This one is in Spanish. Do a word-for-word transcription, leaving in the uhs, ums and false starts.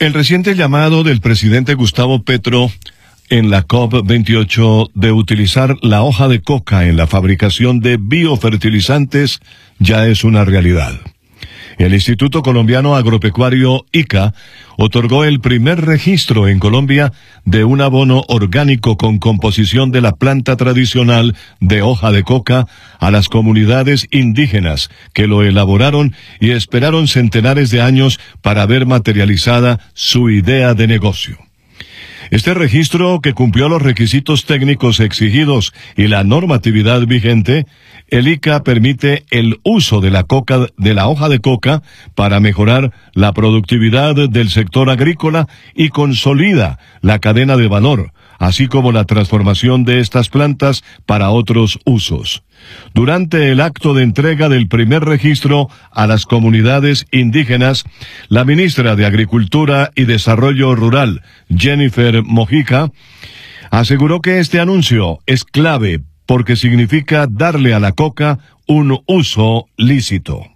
El reciente llamado del presidente Gustavo Petro en la COP veintiocho de utilizar la hoja de coca en la fabricación de biofertilizantes ya es una realidad. El Instituto Colombiano Agropecuario I C A otorgó el primer registro en Colombia de un abono orgánico con composición de la planta tradicional de hoja de coca a las comunidades indígenas que lo elaboraron y esperaron centenares de años para ver materializada su idea de negocio. Este registro, que cumplió los requisitos técnicos exigidos y la normatividad vigente, el I C A permite el uso de la coca, de la hoja de coca para mejorar la productividad del sector agrícola y consolida la cadena de valor, así como la transformación de estas plantas para otros usos. Durante el acto de entrega del primer registro a las comunidades indígenas, la ministra de Agricultura y Desarrollo Rural, Jennifer Mojica, aseguró que este anuncio es clave porque significa darle a la coca un uso lícito.